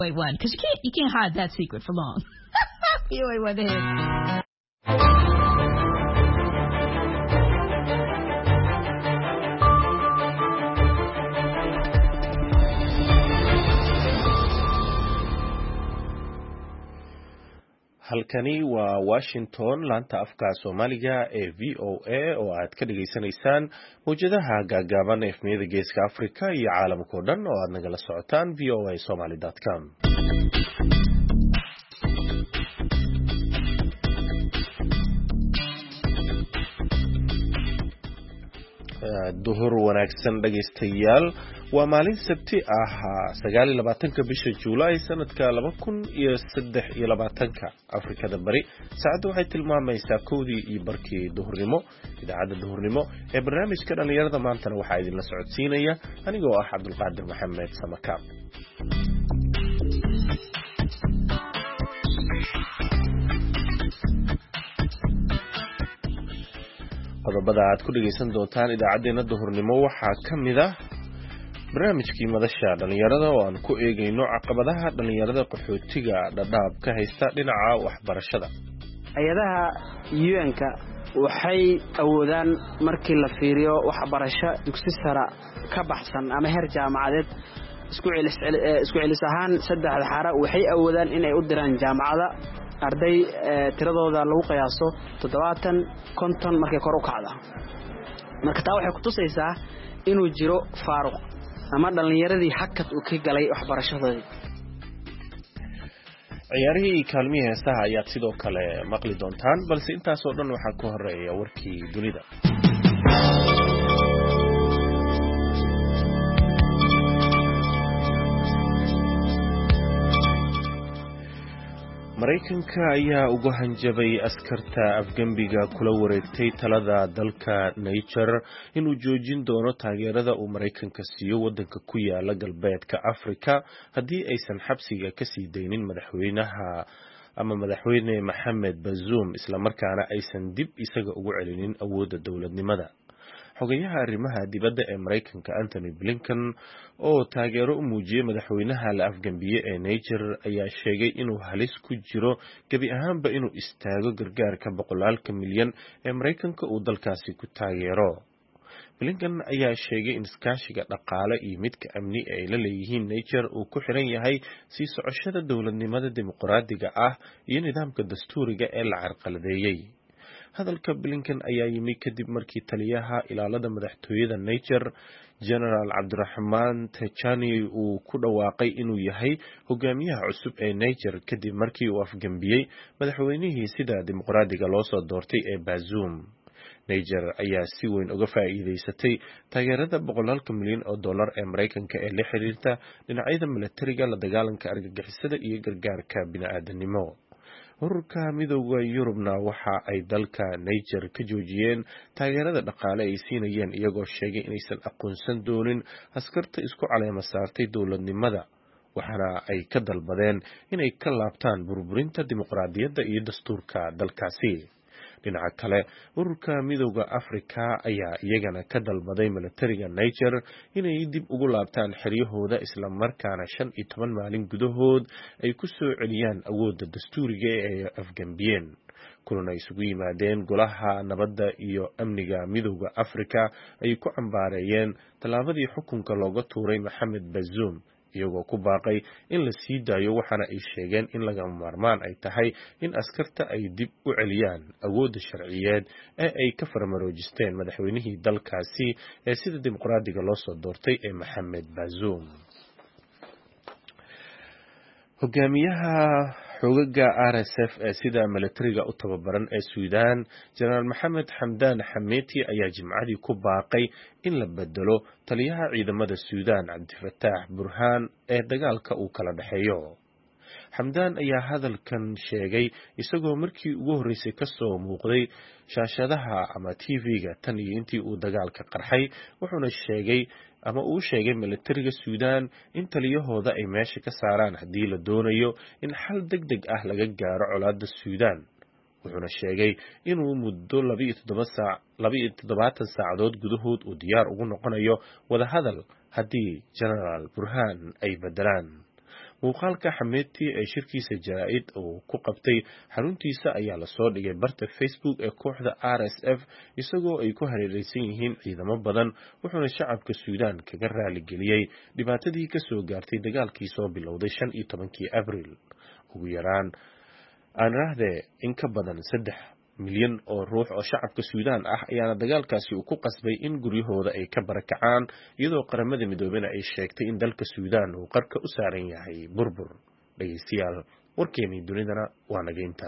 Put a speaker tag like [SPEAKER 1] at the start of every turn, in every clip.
[SPEAKER 1] one, because you can't hide that secret for long. VOA one ahead.
[SPEAKER 2] halkani waa Washington laanta afka Soomaaliga ee VOA oo aad ka dhageysanaysaan mowjadaha gaagaaban ee efmiyada geeska Afrika iyo caalamka oo dhan oo aad nagala socotaan voasomali.com. duhur wanaagsan dhageystayaal waa maalin sabti ah 29 bisha Juulaay sanadka 2023 Afrikada bari saacadu waxay tilmaamaysaa 1:00 duhurnimo idaacada duhurnimo ee barnaamijka dhalinyarada maanta waxa idin la socodsiinaya anigoo ah Cabdulqaadir Maxamed Samakaab. qodobada aad ku dhageysan doontaan idaacadeena duhurnimo waxaa kamid ah barnaamijkii madasha dhalinyarada oo aan ku eegayno caqabadaha dhalinyarada qaxootiga dhadhaab ka haysta dhinaca waxbarashada.
[SPEAKER 3] hay'adaha UN-ka waxay awoodaan markii la fiiriyo waxbarasho dugsi sare ka baxsan ama heer jaamacadeed isku celis ahaan saddexda xara waxay awoodaan inay u diraan jaamacada arday tiradooda lagu qiyaaso 70-50 markay kor u kacdo. marka taa waxay ku tusaysaa inuu jiro faaruq ama dhalinyaradii hakad uu ka galay waxbarashadoodii.
[SPEAKER 2] ciyaarihii kaalmihii heesaha ayaad sidoo kale maqli doontaan balse intaas oo dhan waxaa ku horeeya warkii dunida. Mareykanka ayaa uga hanjabay askarta Afgambiga kula wareegtay talada dalka Niger inuu joojin doono taageerada uu Mareykanka siiyo wadanka ku yaala galbeedka Afrika haddii aysan xabsiga ka sii deynin madaxweyne Mohamed Bazoum isla markaana aysan dib isaga ugu celinin awoodda dowladnimada. xogayaha arrimaha dibadda ee Mareykanka Anthony Blinken oo taageero u muujiyay madaxweynaha la afgambiye ee Niger ayaa sheegay inuu halis ku jiro gabi ahaanba inuu istaago gargaarka boqolaalka milyan ee Mareykanka uu dalkaasi ku taageero. Blinken ayaa sheegay in iskaashiga dhaqaale iyo midka amni ee ay la leeyihiin Niger uu ku xiran yahay sii socoshada dowladnimada dimuqraadiga ah iyo nidaamka dastuuriga ee la carqaladeeyay. hadalka Blinken ayaa yimi kadib markii taliyaha ilaalada madaxtooyada Niger General Abdurrahman Tchani uu ku dhawaaqay inuu yahay hogaamiyaha cusub ee Niger kadib markii uu afgambiyay madaxweynihii sida dimuqraadiga loo soo doortay ee Bazoum. Niger ayaa si weyn uga faa'iideysatay taageerada boqolaalka milyan oo dollar ee Mareykanka ee la xiriirta dhinacyada militariga, la dagaalanka argagixisada iyo gargaarka bini'aadanimo. ururka midowga Yurubna waxa ay dalka Niger ka joojiyeen taageerada dhaqaale ay siinayeen iyagoo sheegay inaysan aqoonsan doonin askarta isku caleema saartay dowladnimada waxaana ay ka dalbadeen inay ka laabtaan burburinta dimuqraadiyadda iyo dastuurka dalkaasi. dhinaca kale ururka midowga Afrika ayaa iyagana ka dalbaday militariga Niger inay dib ugu laabtaan xeryahooda isla markaana 15 maalin gudahood ay ku soo celiyaan awoodda dastuuriga ee afgambiyeen. kulana isugu yimaadeen golaha nabadda iyo amniga midowga Afrika ay ku cambaareeyeen talaabadii xukunka looga tuuray Mohamed Bazoum iyagoo ku baaqay in la sii daayo waxaana ay sheegeen in lagama maarmaan ay tahay in askarta ay dib u celiyaan awoodda sharciyeed ee ay ka farmaroojisteen madaxweynihii dalkaasi ee sida dimuqraadiga loo soo doortay ee Mohamed Bazoum. hogaamiyaha xogaga RSF ee sida militariga u tababaran ee Suudaan General Mohamed Hamdan Hameti ayaa jimcadii ku baaqay in la bedelo taliyaha ciidamada Suudaan Abdulfataax Burhaan ee dagaalka uu kala dhaxeeyo. Hamdan ayaa hadalkan sheegay isagoo markii ugu horeysay ka soo muuqday shaashadaha ama TV-ga tan iyo intii uu dagaalka qarxay wuxuuna sheegay militariga Suudaan in taliyahooda ay meesha ka saaraan haddii la doonayo in xal degdeg ah laga gaaro colaadda Suudaan. wuxuuna sheegay inuu muddo 72 saacadood gudahood uu diyaar ugu noqonayo wada hadal haddii General Burhaan ay bedelaan. muuqaalka Xameeti ee shirkiisa jaraa'id oo ku qabtay xaruntiisa ayaa la soo dhigay barta Facebook ee kooxda RSF isagoo ay ku hareeraysan yihiin ciidamo badan wuxuuna shacabka Suudaan kaga raali geliyay dhibaatadii ka soo gaartay dagaalkii soo bilowday 15 Abriil ugu yaraan aan raahday in ka badan 3 milyan oo ruux oo shacabka Suudaan ah ayaana dagaalkaasi uu ku qasbay in guryahooda ay ka barakacaan iyadoo qaramada midoobay ay sheegtay in dalka Suudaan uu qarka u saaran yahay burbur. Dhageystayaal warkeennii dunidana waa nageynta.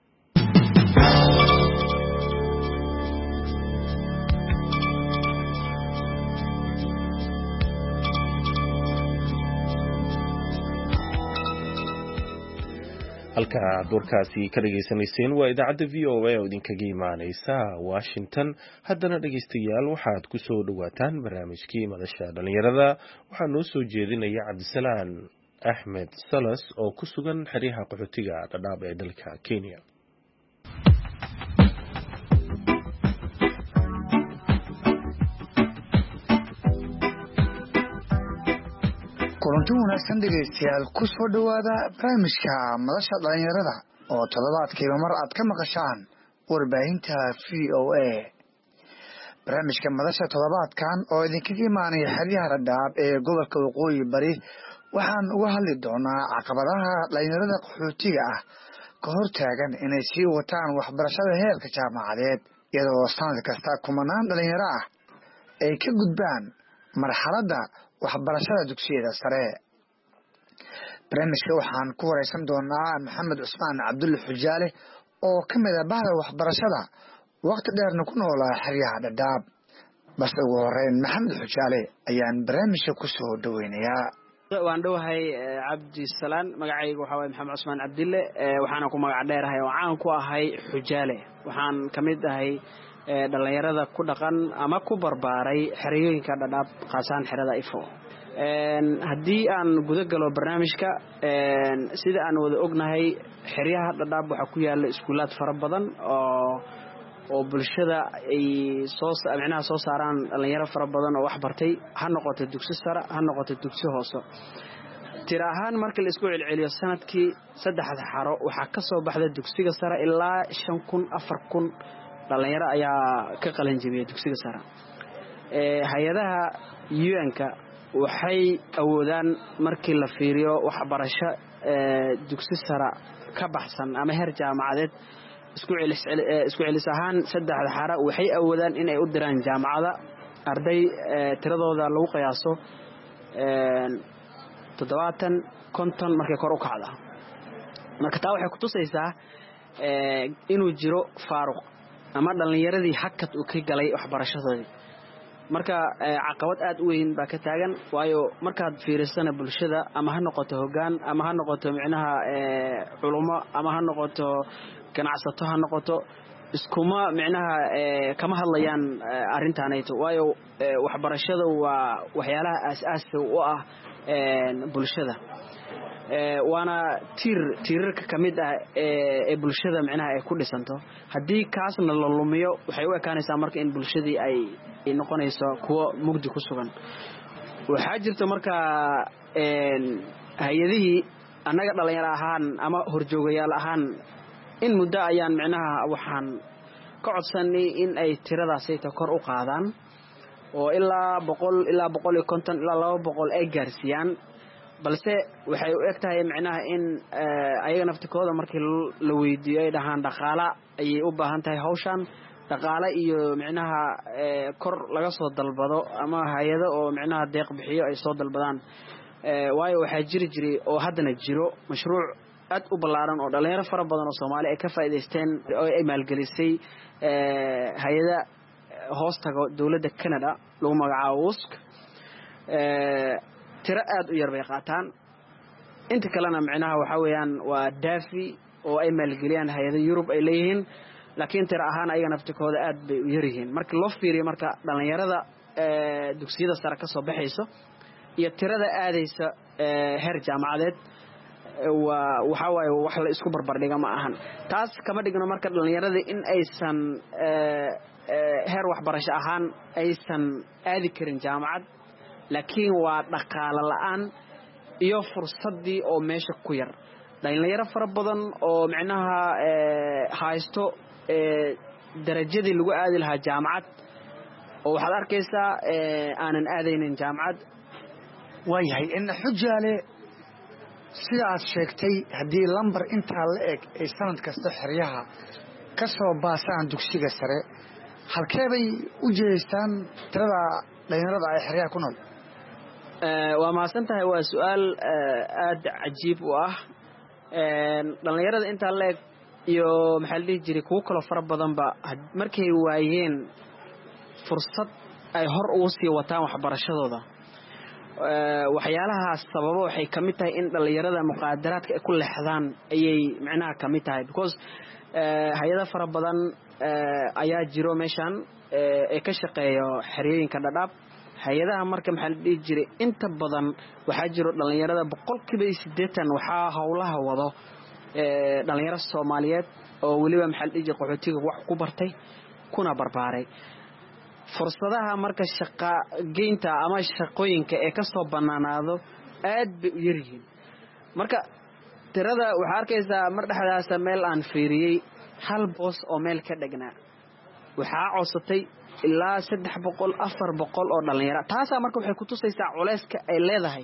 [SPEAKER 2] halka doorkaasi ka dhageysanayseen waa idaacadda VOA oo idinkaga imaaneysa Washington. haddana dhageystayaal waxaad ku soo dhawaataan barnaamijkii madasha dhalinyarada waxaa noo soo jeedinaya Cabdisalaan Axmed Salas oo ku sugan xeryaha qaxootiga Dadaab ee dalka Kenya.
[SPEAKER 4] kulanti wanaagsan dhegeystayaal ku soo dhawaada barnaamijka madasha dhalinyarada oo toddobaadkiiba mar aad ka maqashaan warbaahinta VOA. barnaamijka madasha toddobaadkan oo idinkaga imaanaya xeryaha Dadaab ee gobolka Waqooyi Bari waxaan uga hadli doonaa caqabadaha dhalinyarada qaxootiga ah ka hortaagan inay sii wataan waxbarashada heerka jaamacadeed iyadoo sanad kasta kumanaan dhalinyaro ah ay ka gudbaan marxaladda waxbarashada dugsiyada sare. barnaamijka waxaan ku wareysan doonaa Maxamed Cusmaan Cabdulle Xujaale oo ka mid ah bahda waxbarashada waqti dheerna ku noolaa xeryaha Dadaab. bas ugu horeyn Maxamed Xujaale ayaan barnaamijka ku soo dhaweynayaa.
[SPEAKER 3] waan dhawahay Cabdisalaan, magacaygu waxa waay Maxamed Cusmaan Cabdulle, waxaana ku magac dheerahay oo caan ku ahay Xujaale. waxaan kamid ahay dhalinyarada ku dhaqan ama ku barbaaray xerooyinka Dadaab qaasaan xerada Ifo. haddii aan guda galo barnaamijka sida aan wada ognahay xeryaha Dadaab waxa ku yaala iskuulaad fara badan oo bulshada ay soo saaraan dhalinyaro fara badan oo wax bartay, ha noqoto dugsi sare ha noqoto dugsi hoose. tira ahaan marka la isku celceliyo sanadkii 3 xaro waxaa ka soo baxda dugsiga sare ilaa 5,000 4,000 dhalinyaro ayaa ka qalin jabiyay dugsiga sare. hay'adaha UN-ka waxay awoodaan markii la fiiriyo waxbarasho dugsi sare ka baxsan ama heer jaamacadeed isku celis ahaan 3 xaro waxay awoodaan in ay u diraan jaamacada arday tiradooda lagu qiyaaso 70-50 markay kor u kacdo. marka taa waxay ku tusaysaa inuu jiro faaruq ama dhalinyaradii hakad uu ka galay waxbarashadoodii. marka caqabad aad u weyn baa ka taagan, waayo markaad fiirisana bulshada ama ha noqoto hoggaan ama ha noqoto micnaha culummo ama ha noqoto ganacsato ha noqoto iskuma micnaha kama hadlayaan arrintaanayto, waayo waxbarashada waa waxyaalaha aasaaska u ah bulshada. waana tiirarka kamid ah ee bulshada micnaha ay ku dhisanto. haddii kaasna la lumiyo waxay u ekaanaysaa marka in bulshadii ay noqonayso kuwo mugdi ku sugan. waxaa jirta marka hay'adihii annaga dhalinyaro ahaan ama horjoogayaal ahaan in muddo ayaan micnaha waxaan ka codsanay in ay tiradaasayta kor u qaadaan oo ilaa 100 ilaa 150 ilaa 200 ay gaarsiiyaan, balse waxay u egtahay micnaha in ayaga naftikooda markii la weydiiyo ay dhahaan dhaqaale ayay u baahan tahay hawshan, dhaqaale iyo micnaha kor laga soo dalbado ama hay'ado oo micnaha deeq bixiyo ay soo dalbadaan. waayo waxaa jiray oo haddana jiro mashruuc aad u ballaaran oo dhalinyaro fara badan oo Soomaali ay ka faa'iideysteen oo ay maalgelisay hay'ada hoostaga dawladda Canada lagu magacaabo WSC. tira aad u yar bay qaataan, inta kalena micnaha waxa weeyaan waa daafi oo ay maalgeliyaan hay'ada Yurub ay leeyihiin, laakiin tira ahaan ayaga naftikooda aad bay u yar yihiin. marka loo fiiriyo marka dhalinyarada dugsiyada sare ka soo baxayso iyo tirada aadaysa heer jaamacadeed waxa waaye wax la isku barbardhiga ma ahan. taas kama dhigno marka dhalinyarada in aysan heer waxbarasho ahaan aysan aadi karin jaamacad, laakiin waa dhaqaale la'aan iyo fursadii oo meesha ku yar dhalinyaro fara badan oo macnaha haysto darajadii lagu aadi lahaa jaamacad oo waxaad arkaysaa aanan aadaynin jaamacad
[SPEAKER 4] waayahay in xujaale sidaad sheegtay haddii lambar intaa la eg ay sanad kasta xeryaha ka soo baasaan dugsiga sare halkee bay u jeestaan tirada dhalinyarada ay xeryaha ku nool
[SPEAKER 3] waa mahadsan tahay waa su-aal aad cajiib u ah dhalinyarada intaa la eg iyo maxaa la dhihi jiray kuwo kaloo fara badanba markay waayeen fursad ay hor ugu sii wataan waxbarashadooda waxyaalahaas sababo waxay ka mid tahay in dhalinyarada muqaadaraadka ay ku leexdaan ayay macnaha ka mid tahay because hay-ada fara badan ayaa jiro meeshan ee ka shaqeeyo xerooyinka dhadhaab hay-adaha marka maxaa la dhihi jiray inta badan waxaa jiro dhalinyarada 80% waxaa howlaha wado dhalinyaro Soomaaliyeed oo waliba maxaa la dhihi jiray qaxootiga wax ku bartay kuna barbaaray fursadaha marka shaqa geynta ama shaqooyinka ee ka soo banaanaado aad bay u yar yihiin marka tirada waxa arkaysaa mar dhaxdaas meel aan fiiriyay hal boos oo meel ka dhagnaa waxaa codsatay ilaa 300 400 oo dhalinyaro taas marka waxay ku tusaysaa culeyska ay leedahay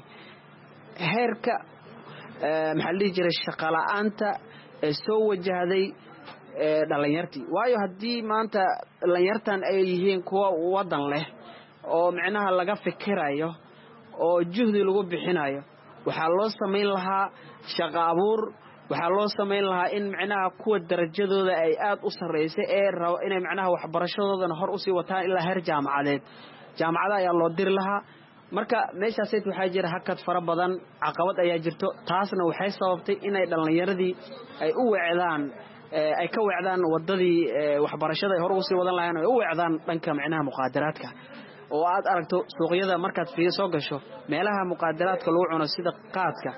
[SPEAKER 3] heerka maxaa la dhihi jiray shaqa la'aanta ee soo wajahday dhalinyartii waayo haddii maanta dhalinyartan ay yihiin kuwa wadan leh oo macnaha laga fikirayo oo juhdi lagu bixinayo waxaa loo sameyn lahaa shaqo abuur waxaa loo sameyn lahaa in macnaha kuwa darajadooda ay aad u sareeyay ee rabo inay macnaha waxbarashadoodana hor u sii wataan ilaa heer jaamacadeed jaamacada ayaa loo diri lahaa marka meeshaas waxaa jira hakad fara badan caqabad ayaa jirto taasna waxay sababtay inay dhalinyaradii ay u weecdaan ay ka weecdaan wadadii waxbarashada ay hor ugu sii wadan lahayn ay u weecdaan dhanka macnaha muqaadaraadka oo aad aragto suuqyada markaad fiir soo gasho meelaha muqaadaraadka lagu cuno sida qaadka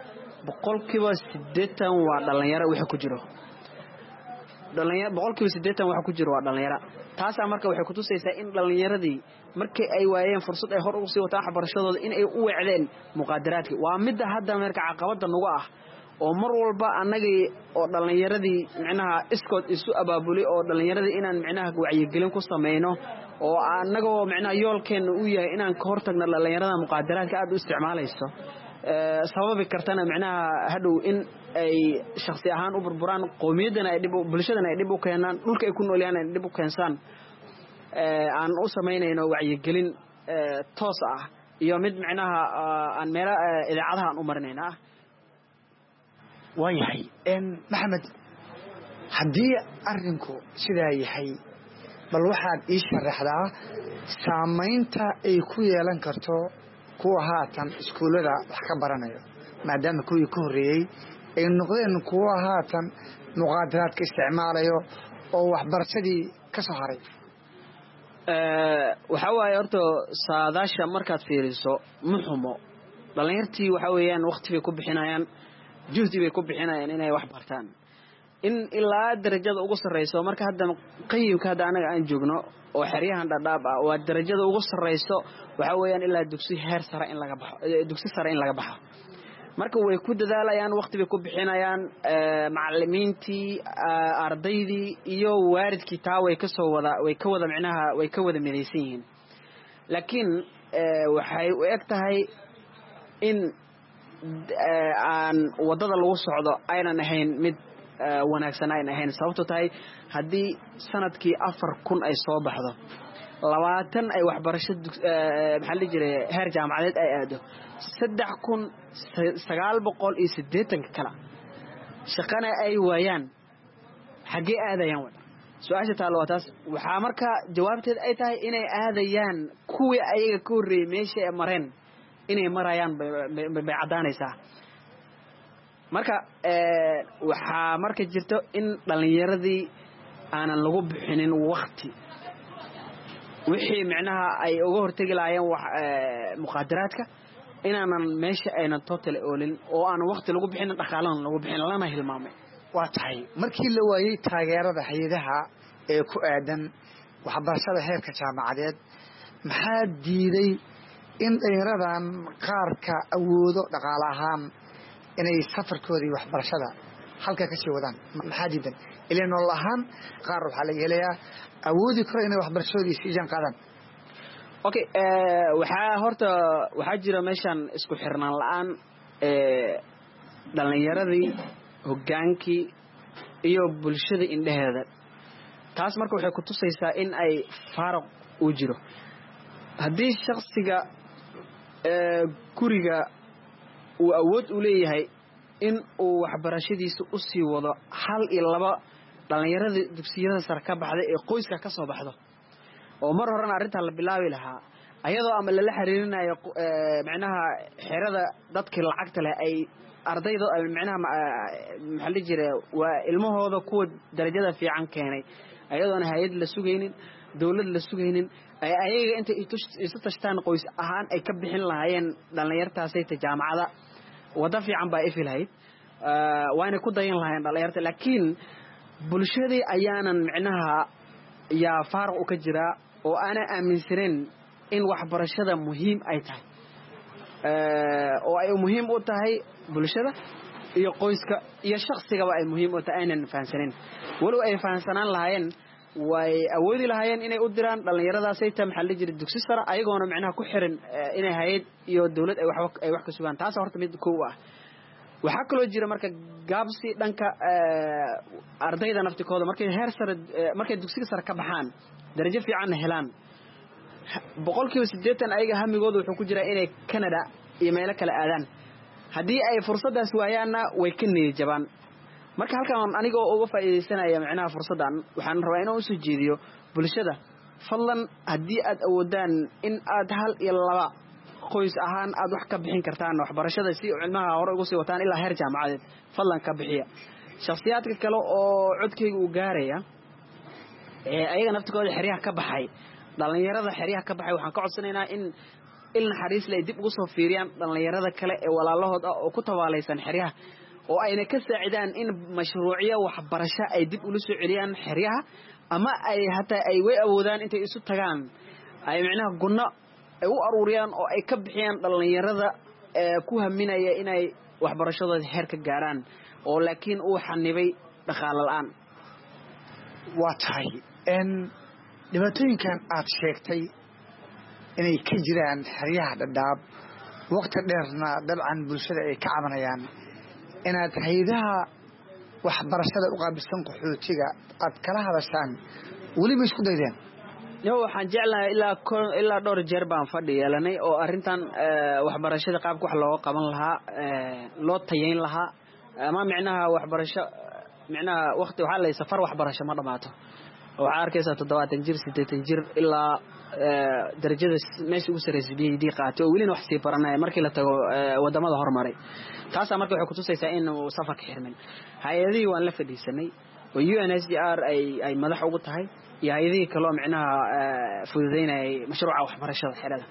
[SPEAKER 3] 80% waa dhalinyaro waxa ku jiro dhalinyaro 80% waxa ku jiro waa dhalinyaro taas marka waxay ku tusaysaa in dhalinyaradii markii ay waayeen fursad ay hor ugu sii wataan waxbarashadooda in ay u weecdeen muqaadaraadka waa mid hadda marka caqabada nagu ah oo mar walba anagii oo dhalinyaradii macnaha iskood isu abaabuli oo dhalinyaradii inaan macnaha wacyigelin ku sameeyno oo anagoo macnaha yoolkeena u yahay inaan ka hortagno dhalinyarada muqaadaraadka aad u isticmaalayso sababi kartana macnaha hadhow in ay shakhsi ahaan u burburaan qoomiyadana ay dib bulshadana ay dib u keenaan dhulka ay ku nool yahay dib u keensan aan u sameynayno wacyigelin toos ah iyo mid macnaha aan meela idaacadaha aan u marinayna
[SPEAKER 4] waayahay maxamed haddii arrinku sidaa yahay bal waxaad ii sharaxdaa saamaynta ay ku yeelan karto kuwa haatan iskuullada wax ka baranayo maadaama kuwii ka horreeyey ay noqdeen kuwa haatan muqaadaraadka isticmaalayo oo waxbarashadii ka soo haray
[SPEAKER 3] waxaa waaye horta saadaasha markaad fiiriso muxumo dhalinyartii waxaa weeyaan waqti bay ku bixinayaan juhdi bay ku bixinayaan inay wax bartaan in ilaa darajada ugu sareyso marka hadda qayimka hadda anaga aan joogno oo xeryahan dhadhaab ah waa darajada ugu sareyso waxa weeyaan ilaa dugsi heer sare in laga baxo dugsi sare in laga baxo marka way ku dadaalayaan waqti bay ku bixinayaan macallimiintii ardaydii iyo waalidkii taa way ka wada macnaha way ka wada midaysan yihiin laakiin waxay u eg tahay in aan wadada lagu socdo aynan ahayn mid wanaagsan aynan ahayn sababtoo tahay haddii sanadkii 4,000 ay soo baxdo 20 ay waxbarasho maxaa la jiray heer jaamacadeed ay aado 3,980 kala shaqana ay waayaan xagee aadayaan wada su'aasha taalo waa taas waxa marka jawaabteed ay tahay inay aadayaan kuwii ayaga ka horreeyay meesha ay mareen inay marayaan bay cadaanaysaa marka waxaa marka jirto in dhalinyaradii aanan lagu bixinin waqti wixii macnaha ay uga hortagi laayeen muqaadaraadka inaanan meesha aynan total oolin oo aan waqti lagu bixinin dhaqaalan lagu bixin lana hilmaamay
[SPEAKER 4] waa tahay markii la waayay taageerada hay'adaha ee ku aadan waxbarashada heerka jaamacadeed maxaa diiday in dhalinyaradan qaarka awoodo dhaqaale ahaan inay safarkoodii waxbarashada halka ka sii wadaan maxaa diidan ilaa nolol ahaan qaar waxaa laga helayaa awoodi karo inay waxbarashadoodii sii jaan qaadaan
[SPEAKER 3] okay waxaa jira meeshan isku xirnaan la'aan dhalinyaradii hogaankii iyo bulshada indhaheeda taas marka waxay ku tusaysaa in ay faaruq u jiro haddii shakhsiga guriga uu awood u leeyahay in uu waxbarashadiisa u sii wado hal iyo laba dhalinyarada dugsiyada sare ka baxday ee qoyska ka soo baxdo oo mar horena arrintaa la bilaabi lahaa ayadoo ama lala xiriirinayo macnaha xerada dadkii lacagta leh ay ardayda macnaha maxaa la jira waa ilmahooda kuwa darajada fiican keenay ayadoona hay'ad la sugaynin dawlad la sugaynin ayaga inta isu tashtaan qoys ahaan ay ka bixin lahaayeen dhalinyartaasay jaamacada wada fiican baa ifilahayd waana ku dayan lahaayeen dhalinyarta laakiin bulshadii ayaanan macnaha yaa faaruq u ka jira oo aanan aaminsaneyn in waxbarashada muhiim ay tahay oo ay muhiim u tahay bulshada iyo qoyska iyo shakhsigaba ay muhiim u tahay aanan fahansaneyn walow ay fahansanaan lahaayeen way awoodi lahaayeen inay u diraan dhalinyaradaasay ta maxaa la jira dugsi sare ayagoona macnaha ku xiran inay hay'ad iyo dawlad ay wax ka sugaan taas horta mid koow ah waxaa kaloo jira marka gaabsi dhanka ardayda naftikooda markay dugsiga sare ka baxaan darajo fiican helaan 80% ayaga hamigooda wuxuu ku jiraa inay Canada iyo meelo kale aadaan haddii ay fursadaas waayaanna way ka niyadjabaan marka halkan anigoo uga faa'iideysanaya macnaha fursadan waxaan rabaa inaan u soo jeediyo bulshada fadlan haddii aad awoodaan in aad hal iyo laba qoys ahaan aad wax ka bixin kartaan waxbarashada si cilmaha hore ugu sii wataan ilaa heer jaamacadeed fadlan ka bixiya shakhsiyaadka kale oo codkayga u gaaraya ayaga naftikooda xiriyaha ka baxay dhalinyarada xiriyaha ka baxay waxaan ka codsanaynaa in naxariis leh dib ugu soo fiiriyaan dhalinyarada kale ee walaalahood ah oo ku tabaalaysan xiriyaha oo ayna ka saacidaan in mashruuciyo waxbarasho ay dib ula soo celiyaan xiriyaha ama ay hataa ay way awoodaan intay isu tagaan ay macnaha gunno ay u aruuriyaan oo ay ka bixiyaan dhalinyarada ku haminaya inay waxbarashadooda heer ka gaaraan oo laakiin uu xanibay dhaqaale la'aan
[SPEAKER 4] waa tahay dhibaatooyinkan aad sheegtay inay ka jiraan xeryaha dhadhaab waqti dheerna dabcan bulshada ay ka cabanayaan inaad hay'adaha waxbarashada u qaabilsan qaxootiga aad kala hadashaan weliba isku daydeen
[SPEAKER 3] waxaan jeclahay ilaa dhowr jeer baan fadhi yeelanay oo arrintan waxbarashada qaabka wax looga qaban lahaa loo tayeyn lahaa ama macnaha waxbarasho macnaha waqti waxa la safar waxbarasho ma dhamaato waxaa arkaysaa 70 jir 80 jir ilaa darajada meesha ugu sarreysay PhD qaatay oo welina wax sii baranaya markii la tago wadamada horumaray taas marka waxay ku tusaysaa in uu safarka xirmin hay'adihii waan la fadhiisanay oo UNHCR ay madax ugu tahay iyo hay'adihii kale oo macnaha fududeynay mashruuca waxbarashada xirada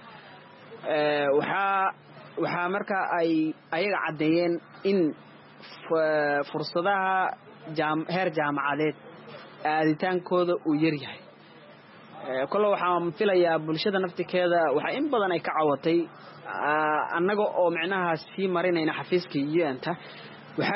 [SPEAKER 3] waxaa marka ay ayaga cadeeyeen in fursadaha heer jaamacadeed aaditaankooda uu yar yahay kullu waxaan filayaa bulshada naftikeeda waxa in badan ay ka cawatay annaga oo macnaha si marinayna xafiiska UN-ta waxa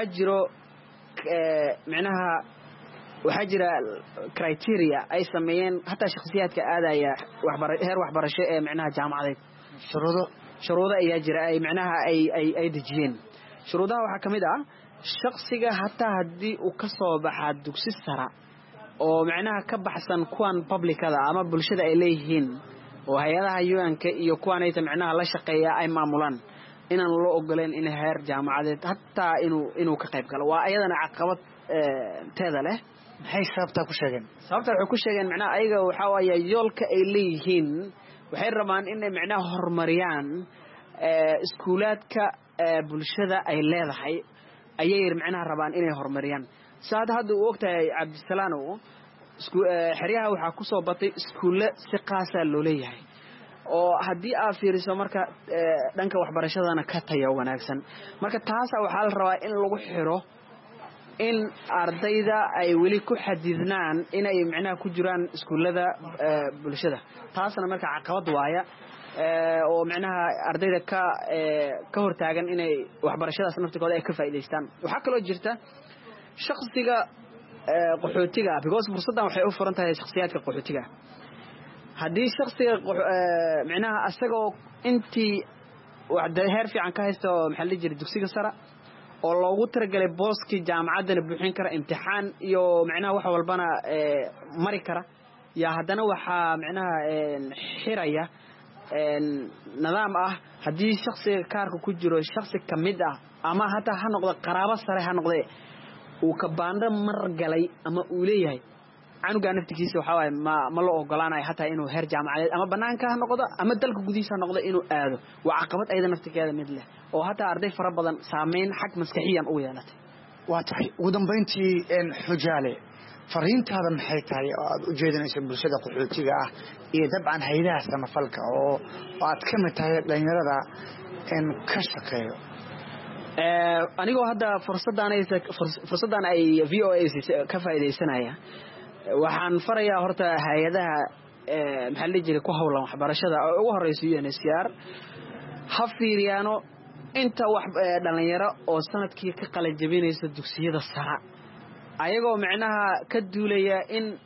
[SPEAKER 3] jira criteria ay sameeyeen hatta shakhsiyaadka aadaya heer waxbarasho ee macnaha jaamacadeed shuruudo ayaa jira ay macnaha ay dejiyeen shuruudaha waxa kamid ah shakhsiga hatta hadii uu ka soo baxaa dugsi sare oo macnaha ka baxsan kuwan publicada ama bulshada ay leeyihiin oo hay'adaha UN-ka iyo kuwan ay macnaha la shaqeeya ay maamulaan inaan loo ogoleen in heer jaamacadeed hatta inuu ka qayb galo waa ayadana caqabad teeda leh
[SPEAKER 4] maxay sababta ku sheegeen
[SPEAKER 3] waxay ku sheegeen macnaha ayaga waxa waaye yoolka ay leeyihiin waxay rabaan inay macnaha horumariyaan iskuulaadka bulshada ay leedahay ayay macnaha rabaan inay horumariyaan saad hadda uu ogtahay Cabdisalaano xiriyaha waxa ku soo batay iskuulle si qaas ah loo leeyahay oo hadii aad fiiriso marka dhanka waxbarashadana ka tayo wanaagsan marka taas waxa la rabaa in lagu xiro in ardayda ay weli ku xadidnaan inay macnaha ku jiraan iskuulada bulshada taasna marka caqabad waaya oo macnaha ardayda ka hortaagan inay waxbarashadaas naftikooda ay ka faa'iideystaan waxa kale oo jirta shakhsiga qaxootiga because fursadan waxay u furan tahay shakhsiyaadka qaxootiga haddii shakhsiga macnaha asagoo intii wax heer fiican ka haysto maxaa la jiray dugsiga sare oo loogu talagalay booskii jaamacadana buuxin kara imtixaan iyo macnaha wax walbana mari kara yaa haddana waxaa macnaha xiraya nidaam ah haddii shakhsiga kaarka ku jiro shakhsi ka mid ah ama hataa ha noqdo qaraabo sare ha noqdee uu ka baandho mar galay ama uu leeyahay canuga naftigiisa waxa waaye ma loo ogolaanayo hataa inuu heer jaamacadeed ama banaanka ha noqdo ama dalka gudihiisa ha noqdo inuu aado waa caqabad ayada naftigeeda mid leh oo hataa arday fara badan saameyn xag maskaxiyan u yeelatay
[SPEAKER 4] waa tahay ugu dambayntii xujaale fariintaada maxay tahay oo aad u jeedinayso bulshada qaxootiga ah iyo dabcan hay'adaha samafalka oo aad ka mid tahay dhalinyarada ka shaqeeyo
[SPEAKER 3] anigoo hadda fursadan ay VOA ka faa'iideysanaya waxaan farayaa horta hay'adaha maxaa la jiray ku hawlan waxbarashada oo ugu horeyso UNHCR ha fiiriyaano inta wax dhalinyaro oo sanadkii ka qalin jabinaysa dugsiyada sare ayagoo macnaha ka duulaya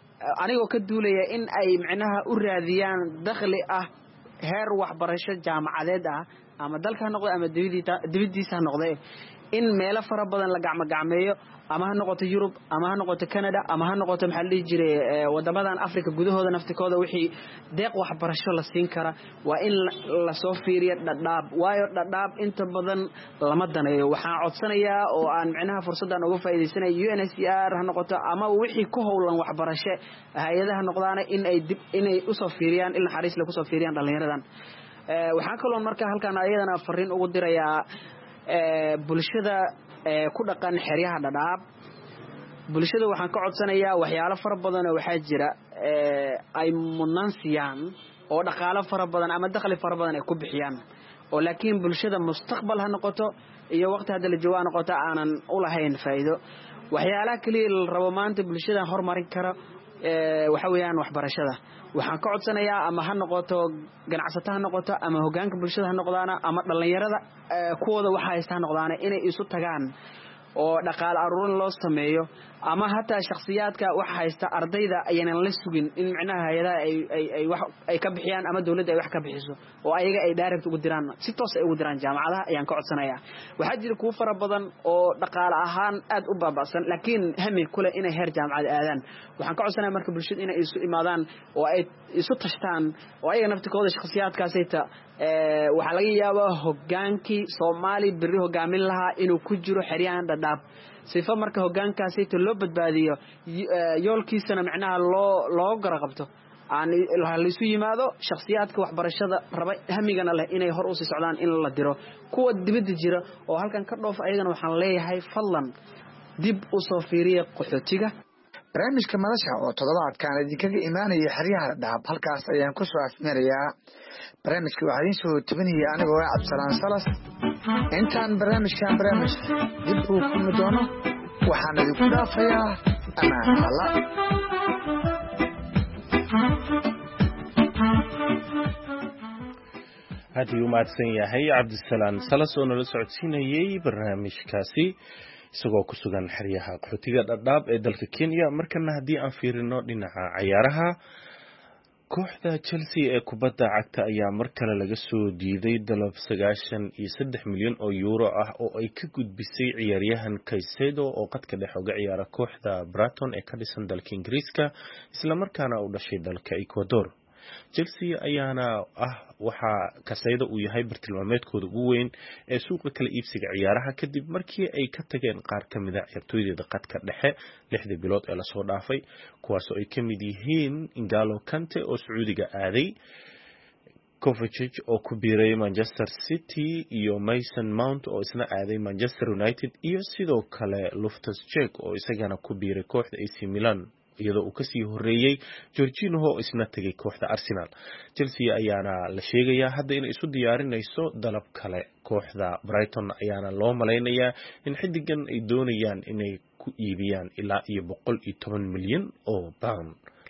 [SPEAKER 3] in ay macnaha u raadiyaan dakhli ah heer waxbarasho jaamacadeed ah ama dalka ha noqdo ama dibadiisa ha noqdo in meelo fara badan la gacmo-gacmeeyo ama ha noqoto Yurub ama ha noqoto Canada ama ha noqoto maxaa la jiray wadamadan Afrika gudahooda naftikooda wixii deeq waxbarasho la siin kara waa in la soo fiiriyo dhadhaab waayo dhadhaab inta badan lama daneeyo waxaan codsanayaa oo aan macnaha fursadan uga faa'iideysanayo UNHCR ha noqoto ama wixii ku howlan waxbarasho hay'adaha noqdaana inay u soo fiiriyaan in naxariis la ku soo fiiriyaan dhalinyaradan waxaan kaloo markaa halkan ayadana fariin ugu dirayaa bulshada ku dhaqan xeryaha dhadhaab bulshada waxaan ka codsanayaa waxyaalo fara badan oo waxaa jira ay munansiyaan oo dhaqaale fara badan ama dakhli fara badan ay ku bixiyaan oo laakiin bulshada mustaqbal ha noqoto iyo waqti hadda la joogo ha noqoto aanan u lahayn faa'iido waxyaalaha kaliya la rabo maanta bulshada horumarin kara waxa weeyaan waxbarashada waxaan ka codsanayaa ama ha noqoto ganacsato ha noqoto ama hoggaanka bulshada ha noqdaana ama dhalinyarada kuwooda waxa haysta ha noqdaana inay isu tagaan oo dhaqaale aruurin loo sameeyo ama hataa shakhsiyaadka wax haysta ardayda ayaan la sugin in macnaha hay'adaha ay ka bixiyaan ama dawladda ay wax ka bixiso oo ayaga ay direct ugu diraan si toos ay ugu diraan jaamacadaha ayaan ka codsanayaa waxa jira kuwa fara badan oo dhaqaale ahaan aad u baaba'san laakiin hami kule inay heer jaamacad aadaan waxaan ka codsanayaa marka bulshada inay isu imaadaan oo ay isu tashtaan oo ayaga naftikooda shakhsiyaadkaasayta waxa laga yaabaa hoggaankii Soomaali bari hoggaamin lahaa inuu ku jiro xeryahan dhadhaab sifa marka hoggaankaasi loo badbaadiyo yoolkiisana macnaha loo garaqabto aan la isu yimaado shakhsiyaadka waxbarashada raba hamigana leh inay hor u sii socdaan in la diro kuwa dibadda jira oo halkan ka dhoof ayagana waxaan leeyahay fadlan dib u soo fiiriya qaxootiga
[SPEAKER 4] barnaamijka madasha oo toddobaadkan idinkaga imaanaya xeryaha dhadhaab halkaas ayaan ku soo afmeerayaa barnaamijka waxaa idiin soo tabinaya anigoo Cabdisalaan Salas intaan barnaamij dib u kulmi doono waxaan idinku dhaafayaa amaan Allah
[SPEAKER 2] haddii uu mahadsan yahay Cabdisalaan Salas oo nala socodsiinayay barnaamijkaasi isagoo ku sugan xeryaha qaxootiga dhadhaab ee dalka Kenya markana haddii aan fiirino dhinaca ciyaaraha kooxda Chelsea ee kubadda cagta ayaa mar kale laga soo diiday dalab 93 milyan oo euro ah oo ay ka gudbisay ciyaaryahan Caicedo oo qadka dhexe uga ciyaara kooxda Brighton ee ka dhisan dalka Ingiriiska isla markaana u dhashay dalka Ecuador Chelsea ayaana waxa Caicedo uu yahay bartilmaameedkooda ugu weyn ee suuqa kala iibsiga ciyaaraha kadib markii ay ka tageen qaar kamid ah ciyaartooyda qadka dhexe 6 bilood ee la soo dhaafay kuwaas oo ay kamid yihiin N'Golo Kante oo Sacuudiga aaday Kovacic oo ku biiray Manchester City iyo Mason Mount oo isna aaday Manchester United iyo sidoo kale Loftus-Cheek oo isagana ku biiray kooxda AC Milan iyadoo uu kasii horeeyay Jorginho oo isna tagay kooxda Arsenal Chelsea ayaana la sheegayaa hadda inay isu diyaarinayso dalab kale kooxda Brighton ayaana loo maleynayaa in xidigan ay doonayaan inay ku iibiyaan ilaa iyo 110 milyan oo pound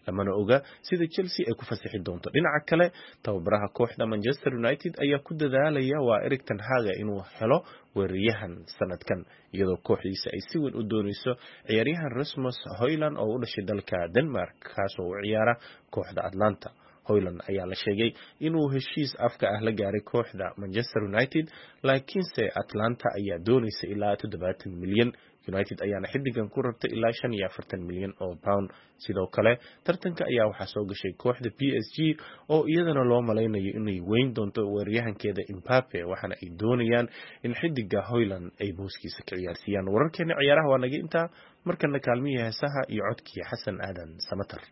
[SPEAKER 2] lamana oga sida Chelsea ay ku fasixi doonto. Dhinaca kale, tababaraha kooxda Manchester United ayaa ku dadaalaya waa Erik ten Hag inuu helo weeraryahan sanadkan, iyadoo kooxdiisa ay si weyn u doonayso ciyaaryahan Rasmus Højlund oo u dhashay dalka Denmark, kaas oo u ciyaara kooxda Atlanta. Højlund ayaa la sheegay inuu heshiis afka ah la gaaray kooxda Manchester United, laakiinse Atlanta ayaa doonaysa ilaa 70 milyan. United ayaana xidigan ku rabtay ilaa 45 milyan oo pound. Sidoo kale, tartanka ayaa waxaa soo gashay kooxda PSG oo iyadana loo malaynayo inay weyn doonto weeraryahankeeda Mbappe, waxaana ay doonayaan in xidiga Højlund ay booskiisa ka ciyaarsiiyaan. Wararkeena ciyaaraha waa naga intaa, markana kaalmihii heesaha iyo codkii Xasan Aadan Samatar.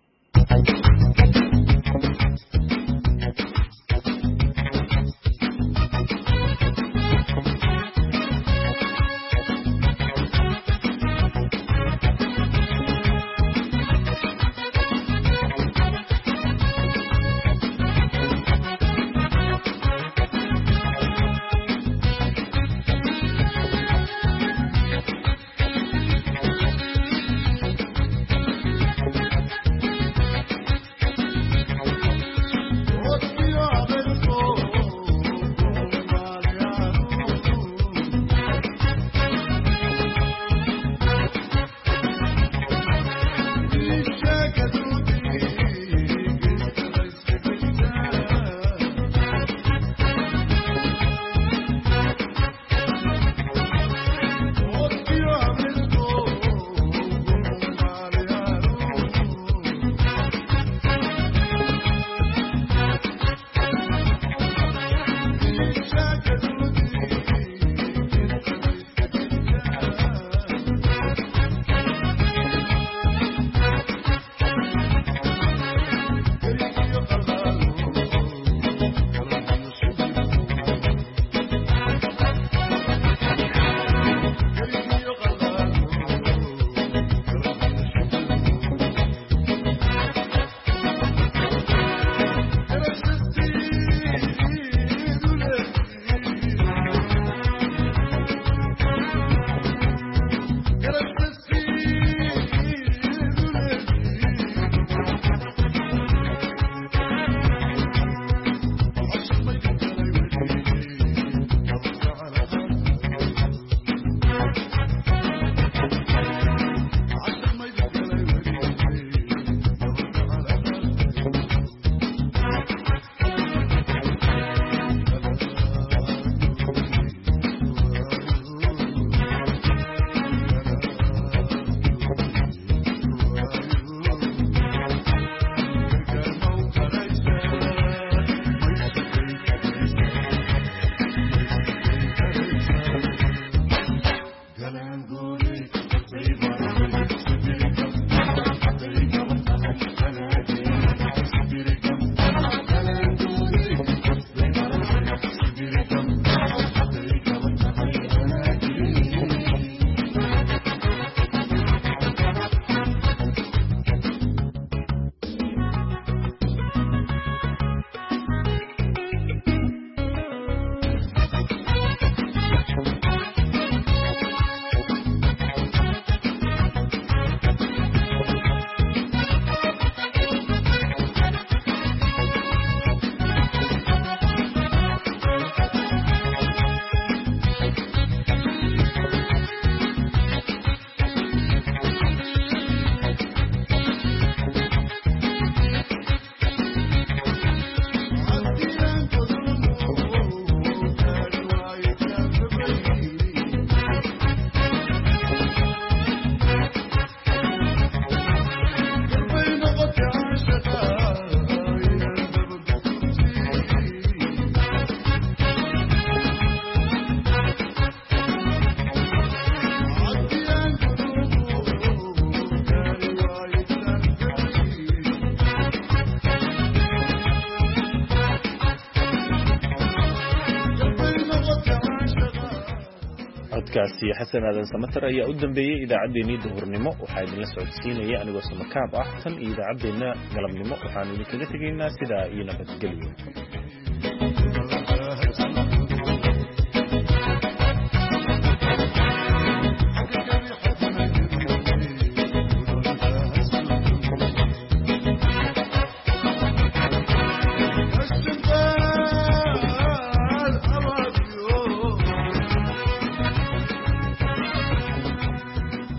[SPEAKER 2] codkaasi xasan aadan samatar ayaa u dambeeyay idaacaddeenii duhurnimo. waxaa idinla socodsiinaya anigoo samakaab ah tan iyo idaacaddeenna galabnimo. waxaanu idinkaga tegaynaa sidaa iyo nabadgelyo.